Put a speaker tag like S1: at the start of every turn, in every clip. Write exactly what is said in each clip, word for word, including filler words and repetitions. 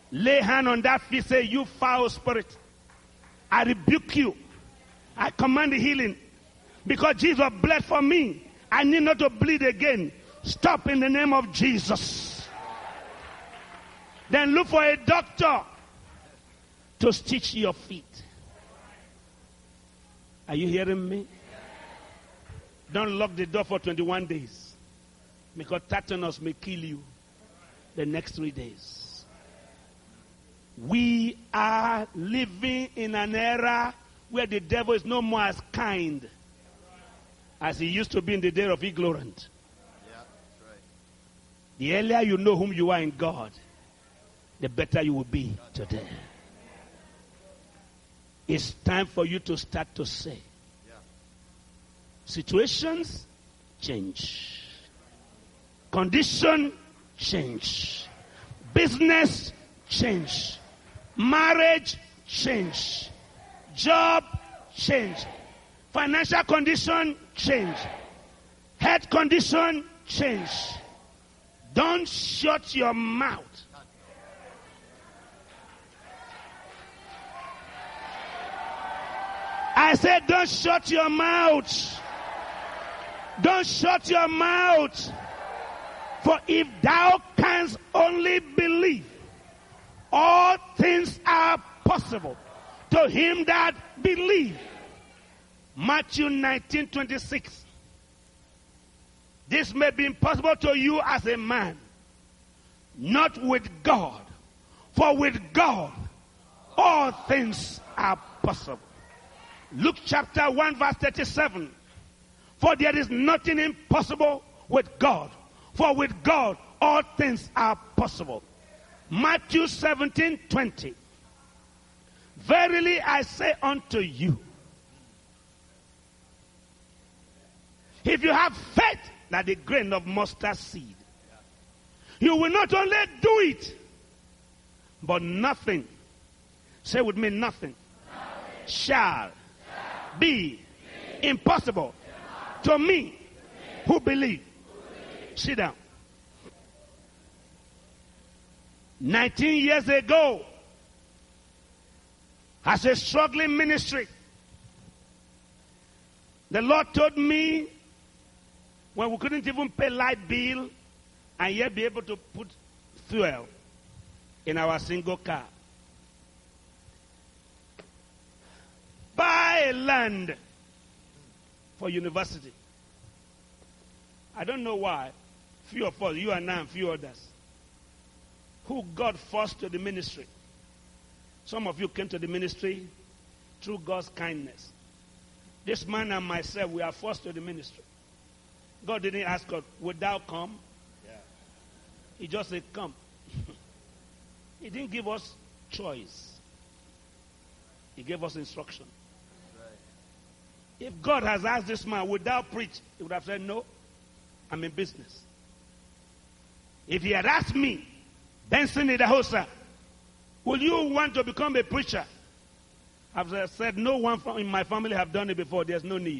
S1: Lay hand on that feet, say, you foul spirit, I rebuke you. I command the healing. Because Jesus bled for me, I need not to bleed again. Stop in the name of Jesus. Then look for a doctor to stitch your feet. Are you hearing me? Don't lock the door for twenty-one days. Because tetanus may kill you the next three days. We are living in an era where the devil is no more as kind as he used to be in the day of ignorant.
S2: Yeah, that's right.
S1: The earlier you know whom you are in God, the better you will be today. It's time for you to start to say,
S2: Yeah.
S1: situations change. Condition change. Business change. Marriage change. Job change. Financial condition change. Health condition change. Don't shut your mouth. I said, don't shut your mouth. Don't shut your mouth. For if thou canst only believe, all things are possible to him that believes. Matthew nineteen twenty-six. This may be impossible to you as a man, not with God. For with God, all things are possible. Luke chapter one verse thirty-seven. For there is nothing impossible with God. For with God, all things are possible. Matthew seventeen twenty. Verily I say unto you, if you have faith like the grain of mustard seed, you will not only do it, but nothing, say with me, nothing, nothing. shall, shall be, be impossible, impossible to me, me who believe. Sit down. nineteen years ago, as a struggling ministry, the Lord told me when we couldn't even pay light bill and yet be able to put fuel in our single car, buy land for university. I don't know why. Few of us, you and I and few others, who got forced to the ministry. Some of you came to the ministry through God's kindness. This man and myself, we are forced to the ministry. God didn't ask us, would thou come? Yeah. He just said, come. He didn't give us choice. He gave us instruction. Right. If God has asked this man, would thou preach? He would have said, no, I'm in business. If he had asked me, Benson Idahosa, will you want to become a preacher? I've said, no one from in my family have done it before. There's no need.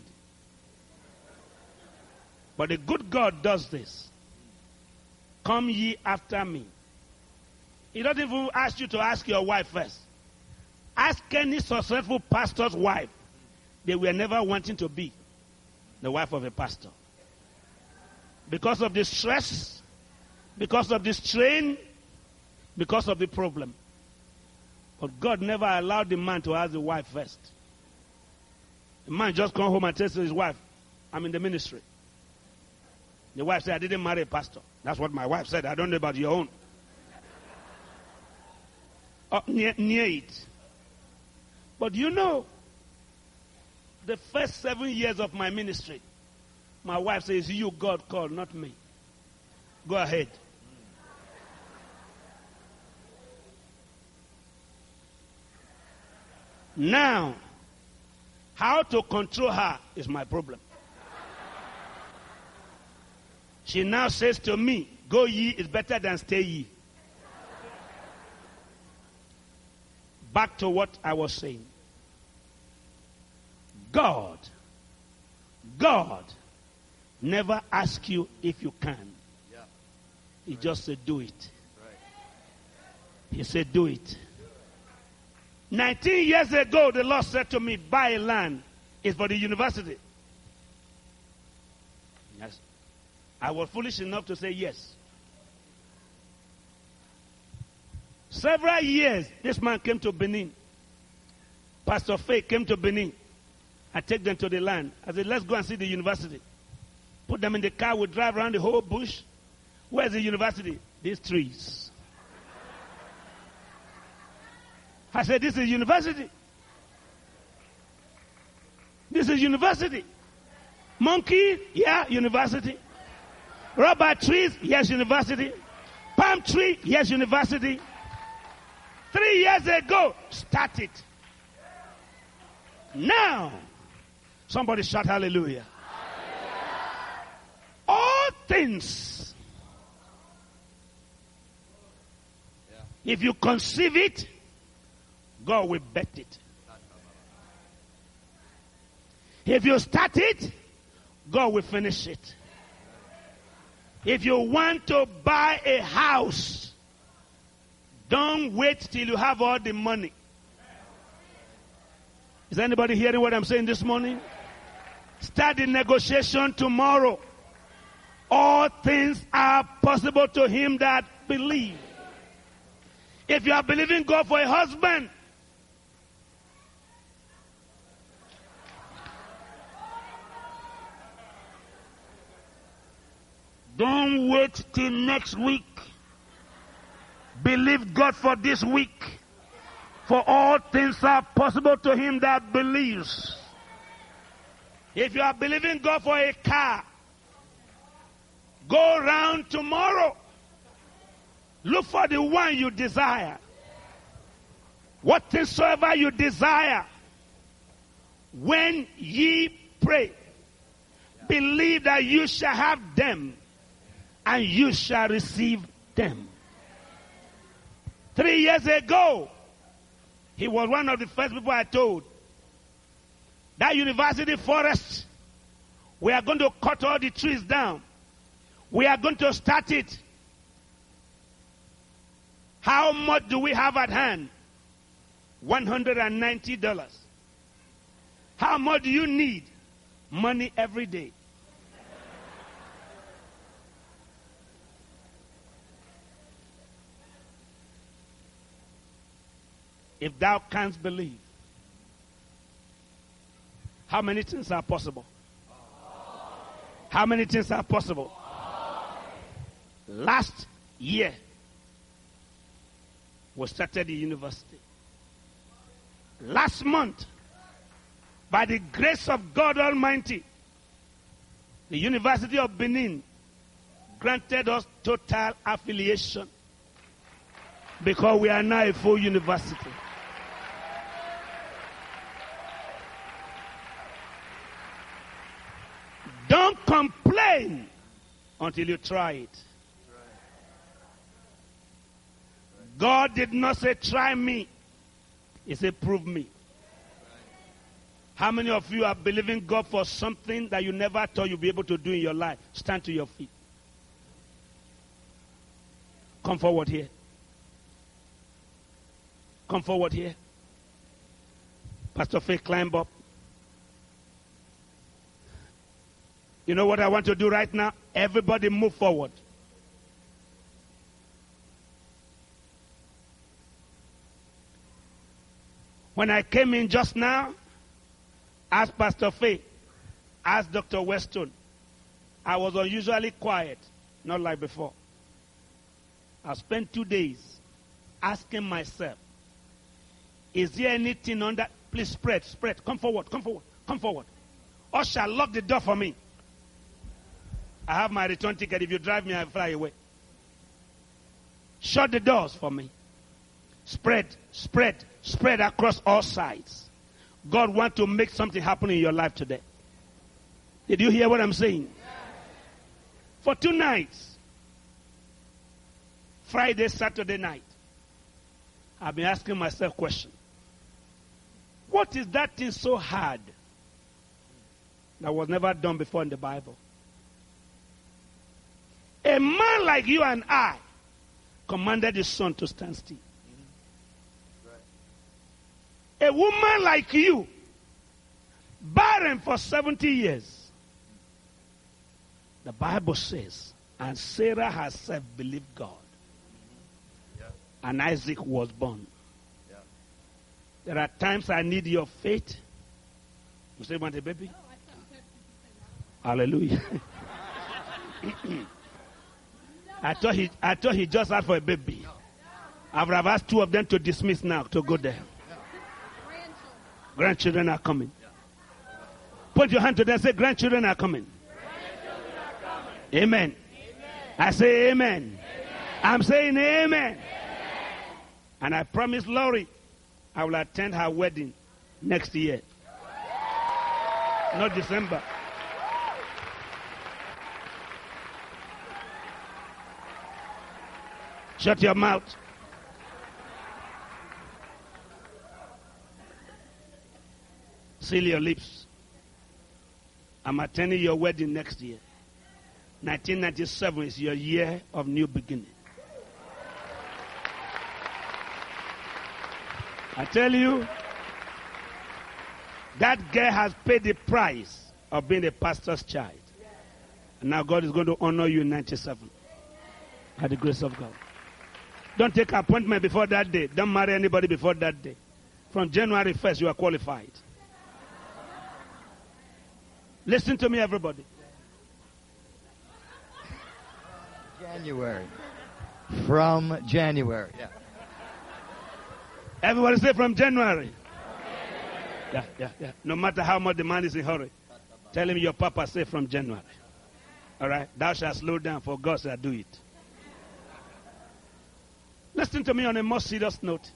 S1: But the good God does this. Come ye after me. He doesn't even ask you to ask your wife first. Ask any successful pastor's wife. They were never wanting to be the wife of a pastor. Because of the stress, because of the strain, because of the problem. But God never allowed the man to ask the wife first. The man just come home and tells his wife, I'm in the ministry. The wife said, I didn't marry a pastor. That's what my wife said. I don't know about your own. Oh, near, near it. But you know, the first seven years of my ministry, my wife says, you God called, not me. Go ahead. Now, how to control her is my problem. She now says to me, go ye is better than stay ye. Back to what I was saying. God, God never asks you if you can.
S2: Yeah.
S1: He
S2: Right.
S1: just said do it.
S2: Right.
S1: He said, do it. nineteen years ago, the Lord said to me, buy a land. It's for the university. Yes. I was foolish enough to say yes. Several years, this man came to Benin. Pastor Faye came to Benin. I take them to the land. I said, let's go and see the university. Put them in the car. We drive around the whole bush. Where's the university? These trees. I said, this is university. This is university. Monkey, yeah, university. Rubber trees, yes, university. Palm tree, yes, university. Three years ago, start it. Now, somebody shout hallelujah. Hallelujah. All things, yeah. If you conceive it, God will bet it. If you start it, God will finish it. If you want to buy a house, don't wait till you have all the money. Is anybody hearing what I'm saying this morning? Start the negotiation tomorrow. All things are possible to him that believe. If you are believing God for a husband, don't wait till next week. Believe God for this week. For all things are possible to him that believes. If you are believing God for a car, go round tomorrow. Look for the one you desire. What things soever you desire, when ye pray, believe that you shall have them, and you shall receive them. Three years ago, he was one of the first people I told. That university forest, we are going to cut all the trees down. We are going to start it. How much do we have at hand? one hundred ninety dollars. How much do you need? Money every day. If thou canst believe, how many things are possible? How many things are possible? Last year, we started the university. Last month, by the grace of God Almighty, the University of Benin granted us total affiliation because we are now a full university. Don't complain until you try it. God did not say, try me. He said, prove me. How many of you are believing God for something that you never thought you'd be able to do in your life? Stand to your feet. Come forward here. Come forward here. Pastor Faye, climb up. You know what I want to do right now? Everybody move forward. When I came in just now, asked Pastor Faye, asked Doctor Weston, I was unusually quiet, not like before. I spent two days asking myself, is there anything on that? Please spread, spread. Come forward, come forward, come forward. Usher, lock the door for me. I have my return ticket. If you drive me, I'll fly away. Shut the doors for me. Spread, spread, spread across all sides. God wants to make something happen in your life today. Did you hear what I'm saying? For two nights, Friday, Saturday night, I've been asking myself a question. What is that thing so hard that was never done before in the Bible? A man like you and I commanded the sun to stand still. A woman like you, barren for seventy years. The Bible says, and Sarah herself believed God. Yeah. And Isaac was born. Yeah. There are times I need your faith. You say, want a baby? Oh, hallelujah. I thought he I thought he just asked for a baby. I would have asked two of them to dismiss now, to go there. Grandchildren are coming. Put your hand to them and say, grandchildren are coming. Grandchildren are coming. Amen. Amen. I say amen. Amen. I'm saying amen. Amen. And I promise Laurie, I will attend her wedding next year. Not December. Shut your mouth. Seal your lips. I'm attending your wedding next year. nineteen ninety-seven is your year of new beginning. I tell you, that girl has paid the price of being a pastor's child. And now God is going to honor you in ninety-seven. By the grace of God. Don't take appointment before that day. Don't marry anybody before that day. From January first, you are qualified. Listen to me, everybody.
S2: January. From January. Yeah.
S1: Everybody say from January. Yeah, yeah, yeah. No matter how much the man is in a hurry. Tell him your papa say from January. All right? Thou shalt slow down, for God shall do it. Listen to me on a more serious note.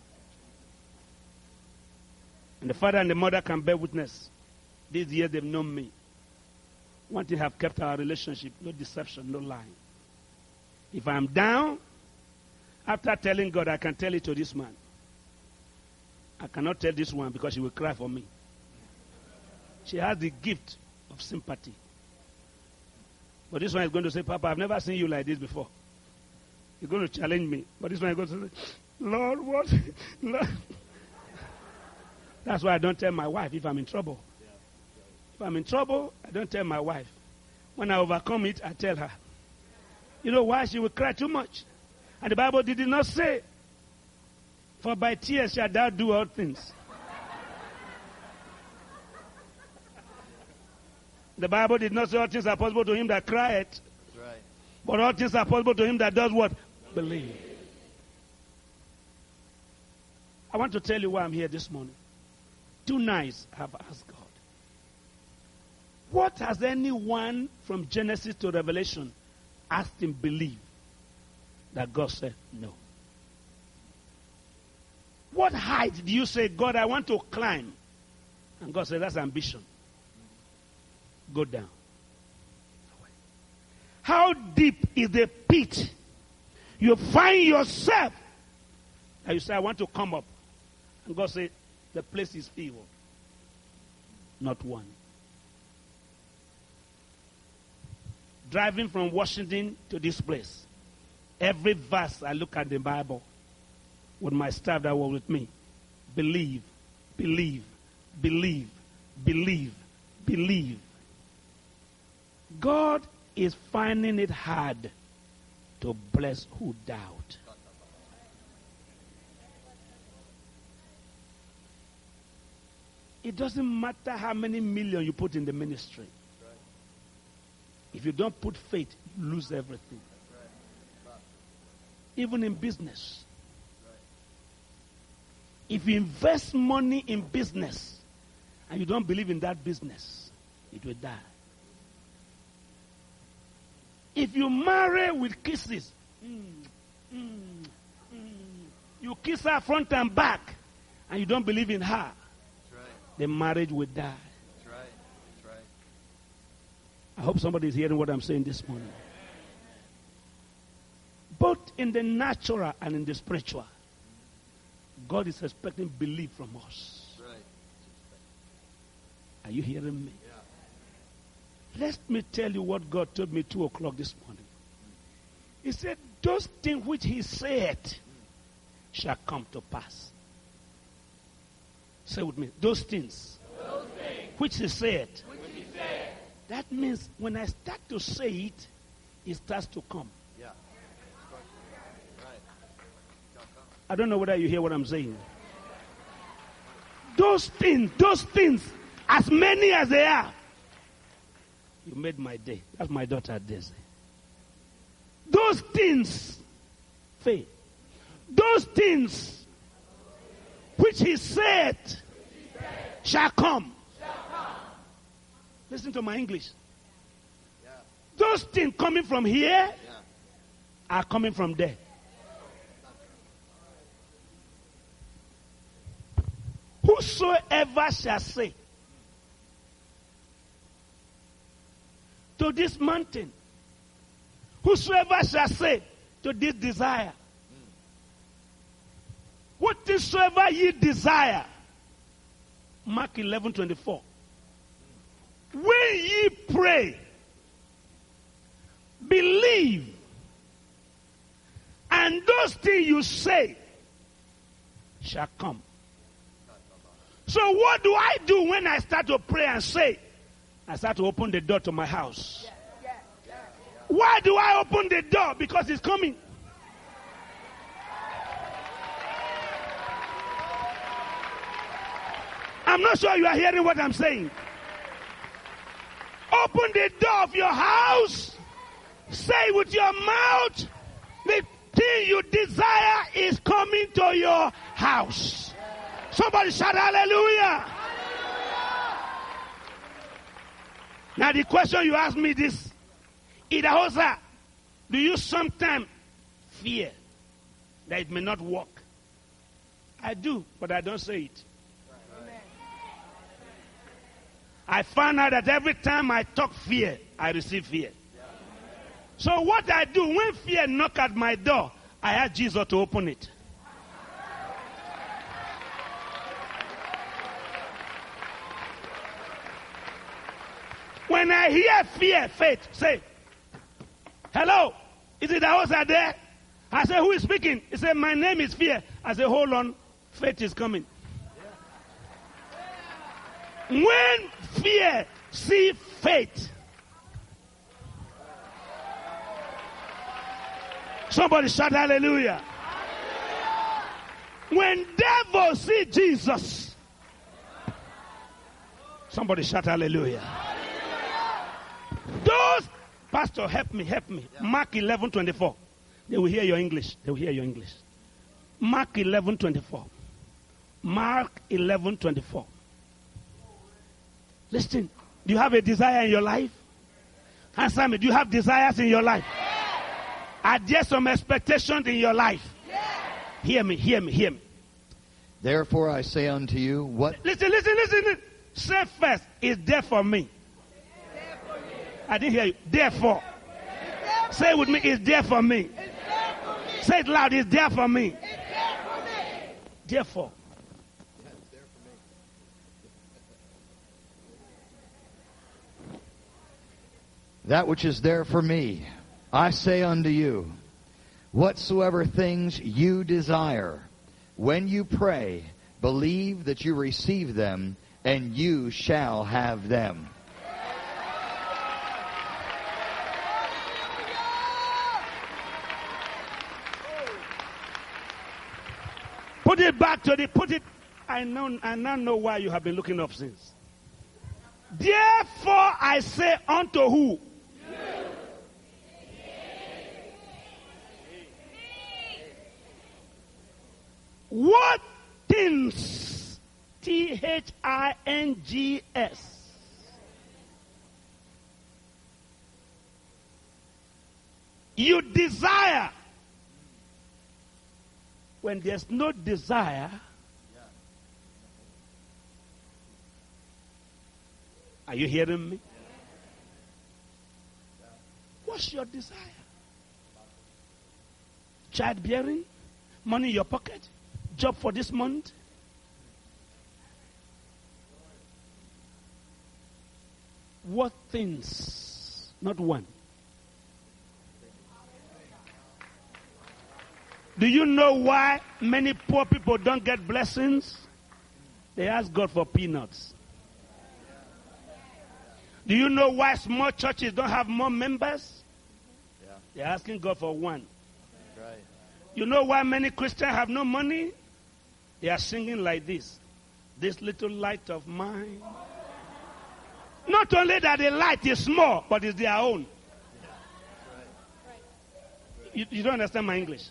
S1: And the father and the mother can bear witness. These years they've known me. One thing have kept our relationship, no deception, no lying. If I'm down, after telling God, I can tell it to this man. I cannot tell this one because she will cry for me. She has the gift of sympathy. But this one is going to say, Papa, I've never seen you like this before. He's going to challenge me. But this one is going to say, Lord, what? Lord. That's why I don't tell my wife if I'm in trouble. If I'm in trouble, I don't tell my wife. When I overcome it, I tell her. You know why? She will cry too much. And the Bible did not say, for by tears shall thou do all things. The Bible did not say all things are possible to him that crieth. Right. But all things are possible to him that does what? Believe. I want to tell you why I'm here this morning. Two nights I have asked God. What has anyone from Genesis to Revelation asked him believe? That God said no. What height do you say, God, I want to climb? And God said, that's ambition. Go down. How deep is the pit you find yourself? And you say, I want to come up. And God said, the place is evil. Not one. Driving from Washington to this place, every verse I look at the Bible with my staff that was with me. Believe, believe, believe, believe, believe. God is finding it hard to bless who doubt. It doesn't matter how many million you put in the ministry. If you don't put faith, you lose everything. Even in business. If you invest money in business and you don't believe in that business, it will die. If you marry with kisses, mm, mm, mm, you kiss her front and back, and you don't believe in her, right. The marriage will die. That's right. That's right. I hope somebody is hearing what I'm saying this morning. Both in the natural and in the spiritual, God is expecting belief from us. Right. Are you hearing me? Yeah. Let me tell you what God told me two o'clock this morning. He said, those things which he said shall come to pass. Say with me. Those things,
S3: Those things
S1: which he said.
S3: which he said.
S1: That means when I start to say it, it starts to come.
S2: Yeah.
S1: I don't know whether you hear what I'm saying. Those things, those things, as many as they are. You made my day. That's my daughter Daisy. Those things, faith. Those things which he said shall come. Listen to my English. Those things coming from here are coming from there. Whosoever shall say to this mountain, whosoever shall say to this desire, whatsoever ye desire, Mark eleven twenty-four. When ye pray, believe, and those things you say shall come. So what do I do when I start to pray and say? I start to open the door to my house. Why do I open the door? Because it's coming. I'm not sure you are hearing what I'm saying. Open the door of your house. Say with your mouth, the thing you desire is coming to your house. Somebody shout hallelujah. Hallelujah. Now the question you ask me this, Idahosa, do you sometimes fear that it may not work? I do, but I don't say it. I found out that every time I talk fear, I receive fear. So what I do, when fear knock at my door, I ask Jesus to open it. When I hear fear, faith, say, hello, is it the house out there? I say, who is speaking? He said, my name is Fear. I say, hold on, faith is coming. When fear see faith, somebody shout hallelujah. Hallelujah. When devil see Jesus, somebody shout hallelujah. Hallelujah. Those, pastor, help me, help me. Yeah. Mark eleven twenty-four. They will hear your English. They will hear your English. Mark eleven twenty-four. Mark eleven twenty-four. Listen, do you have a desire in your life? Answer me, do you have desires in your life? Yes. Are there some expectations in your life? Yes. Hear me, hear me, hear me.
S2: Therefore I say unto you, what...
S1: Listen, listen, listen. Say first, it's there for me.
S3: There for me.
S1: I didn't hear you. Therefore. Say it with me, it's there for me.
S3: It's there for me.
S1: Say it loud, it's there for me.
S3: It's there for me.
S1: Therefore.
S2: That which is there for me, I say unto you, whatsoever things you desire, when you pray, believe that you receive them, and you shall have them.
S1: Put it back to the, put it, I know, I now know why you have been looking up since. Therefore I say unto who? What things, T H I N G S, you desire. When there's no desire, are you hearing me? What's your desire? Childbearing? Money in your pocket? Job for this month? What things? Not one. Do you know why many poor people don't get blessings? They ask God for peanuts. Do you know why small churches don't have more members?
S2: Yeah.
S1: They're asking God for one.
S2: Right.
S1: You know why many Christians have no money? They are singing like this. This little light of mine. Not only that the light is small, but it's their own. You, you don't understand my English?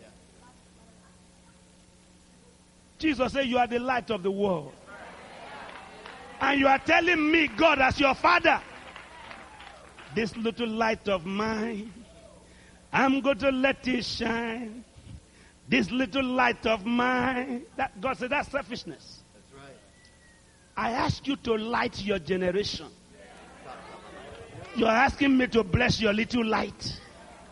S1: Jesus said, you are the light of the world. And you are telling me, God, as your father, this little light of mine, I'm going to let it shine. This little light of mine. That, God said, that's selfishness.
S2: That's right.
S1: I ask you to light your generation. You are asking me to bless your little light.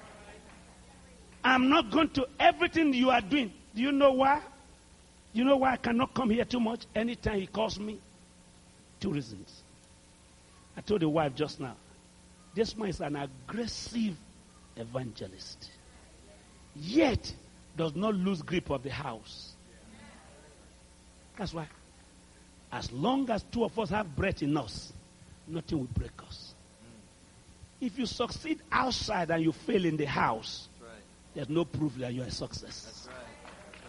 S1: I'm not going to, everything you are doing. Do you know why? You know why I cannot come here too much anytime he calls me? Two reasons. I told the wife just now, this man is an aggressive evangelist. Yet, does not lose grip of the house. That's why. As long as two of us have breath in us, nothing will break us. If you succeed outside and you fail in the house,
S2: That's right.
S1: there's no proof that you're a success.
S2: That's right. That's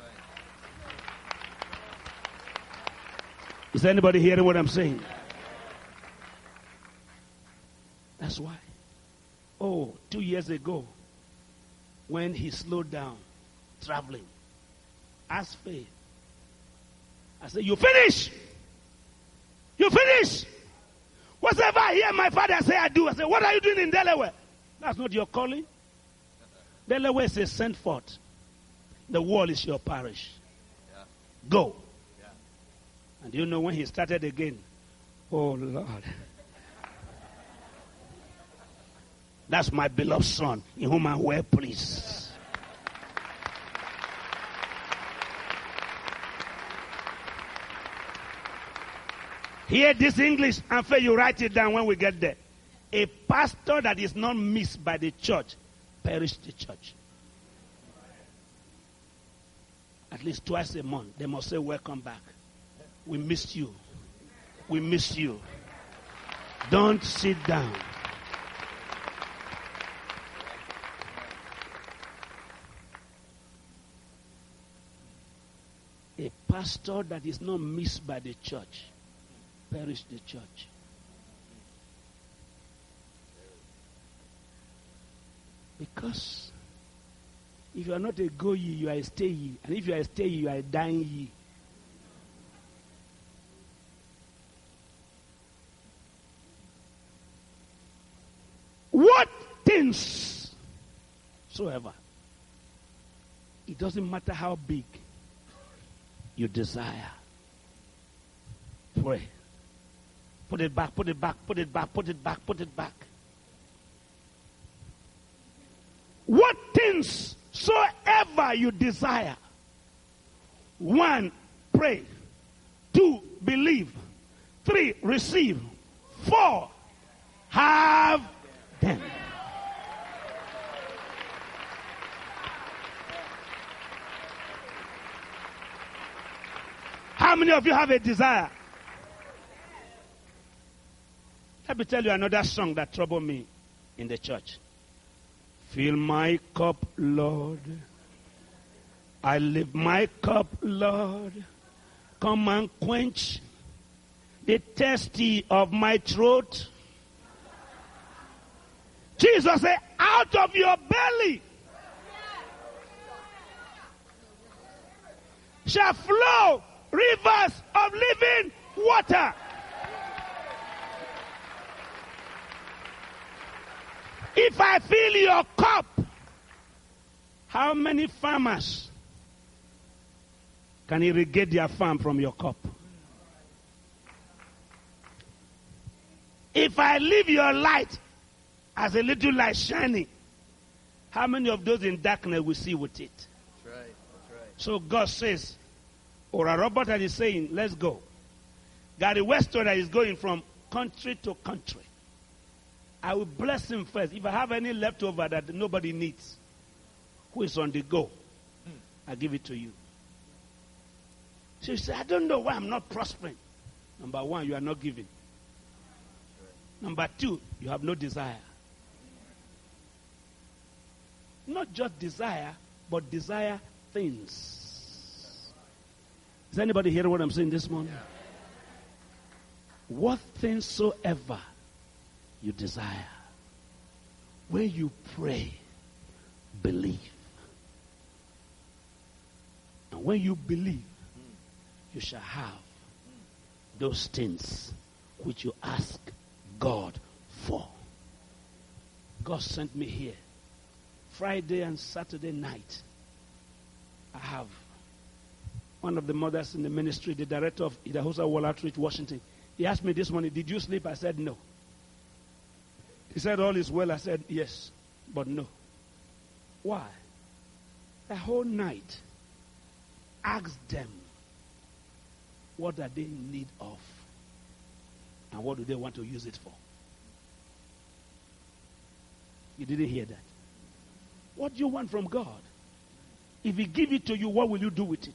S2: right.
S1: Is anybody hearing what I'm saying? That's why. Oh, two years ago, when he slowed down, traveling, asked faith. I said, you finish! You finish! Whatever I hear my father say I do, I say, what are you doing in Delaware? That's not your calling. Delaware is a sent forth. The world is your parish.
S2: Yeah.
S1: Go.
S2: Yeah.
S1: And you know when he started again? Oh, Lord. That's my beloved son, in whom I am well pleased. Hear this English and fail you write it down when we get there. A pastor that is not missed by the church perished the church. At least twice a month, they must say, welcome back. We missed you. We miss you. Don't sit down. A pastor that is not missed by the church perish the church. Because if you are not a go ye, you are a stay ye. And if you are a stay ye, you are a dying ye. What things soever, it doesn't matter how big you desire, pray. Put it back, put it back, put it back, put it back, put it back. What things soever you desire. One, pray. Two, believe. Three, receive. Four, have them. How many of you have a desire? Let me tell you another song that troubled me in the church. Fill my cup, Lord. I lift my cup, Lord. Come and quench the thirsty of my throat. Jesus said, out of your belly shall flow rivers of living water. If I fill your cup, how many farmers can irrigate their farm from your cup? If I leave your light as a little light shining, how many of those in darkness will see with it?
S2: That's right. That's right.
S1: So God says, or a robot that is saying, let's go. Gary Westover is going from country to country. I will bless him first. If I have any leftover that nobody needs, who is on the go, I give it to you. So you say, I don't know why I'm not prospering. Number one, you are not giving. Number two, you have no desire. Not just desire, but desire things. Is anybody hearing what I'm saying this morning? What things soever you desire, when you pray, believe. And when you believe, you shall have those things which you ask God for. God sent me here. Friday and Saturday night, I have one of the mothers in the ministry, the director of Idahosa World Outreach, Washington. He asked me this morning, did you sleep? I said, no. He said, all is well. I said, yes, but no. Why? The whole night, ask them, what are they in need of? And what do they want to use it for? You didn't hear that. What do you want from God? If He give it to you, what will you do with it?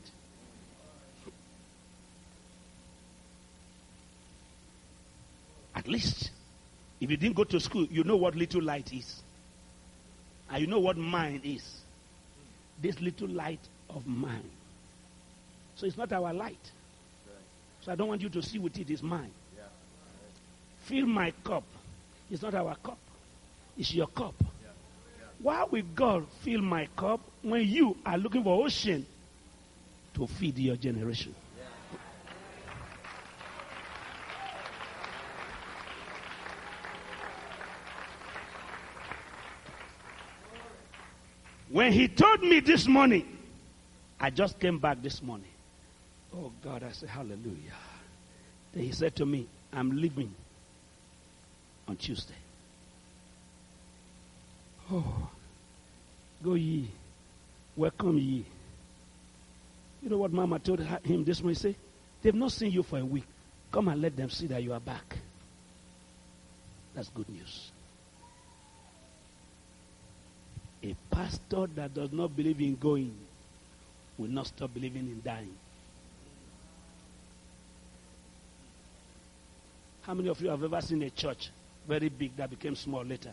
S1: At least, if you didn't go to school, you know what little light is. And you know what mine is. This little light of mine. So it's not our light. So I don't want you to see with it, it's mine. Fill my cup. It's not our cup. It's your cup. Why will God fill my cup when you are looking for ocean to feed your generation? When He told me this morning, I just came back this morning. Oh God, I said, hallelujah. Then He said to me, I'm leaving on Tuesday. Oh, go ye, welcome ye. You know what Mama told him this morning? Say, they've not seen you for a week. Come and let them see that you are back. That's good news. A pastor that does not believe in going will not stop believing in dying. How many of you have ever seen a church very big that became small later?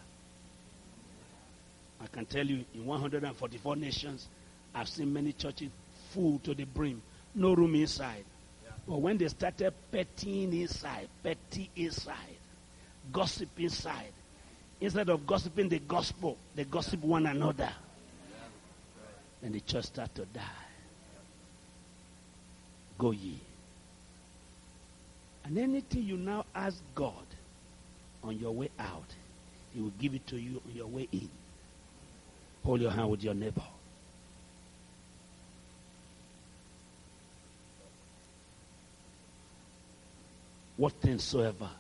S1: I can tell you, in one hundred forty-four nations, I've seen many churches full to the brim, no room inside. Yeah. But when they started petting inside, petty inside, gossip inside, instead of gossiping the gospel, they gossip one another. Yeah. Then the church started to die. Go ye. And anything you now ask God on your way out, He will give it to you on your way in. Hold your hand with your neighbor. What things soever.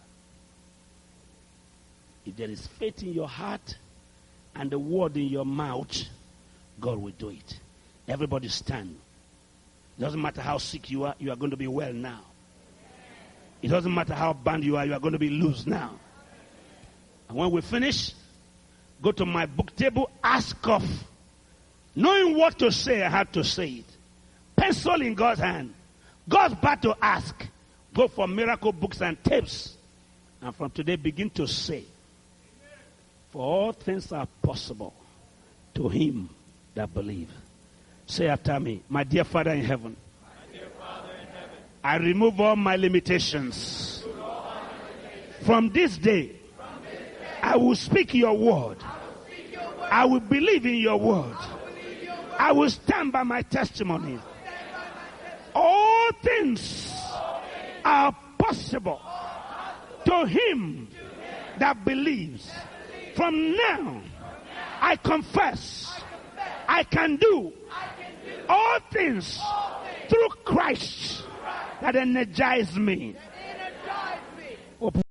S1: If there is faith in your heart and the word in your mouth, God will do it. Everybody stand. It doesn't matter how sick you are, you are going to be well now. It doesn't matter how bad you are, you are going to be loose now. And when we finish, go to my book table, ask off. Knowing what to say, I have to say it. Pencil in God's hand. God's about to ask. Go for miracle books and tapes. And from today, begin to say, for all things are possible to him that believes. Say after me, my dear Father in heaven,
S3: My dear Father in heaven,
S1: I remove all my limitations.
S3: remove all my limitations.
S1: From this day,
S3: From this day,
S1: I will speak your word.
S3: I will speak your word.
S1: I will believe in your word.
S3: I will believe your word.
S1: I will stand by my testimony.
S3: Stand by my testimony.
S1: All things are possible to him that believes. From now, I confess I can do all things through Christ that energize me.
S3: Energize me.
S1: Open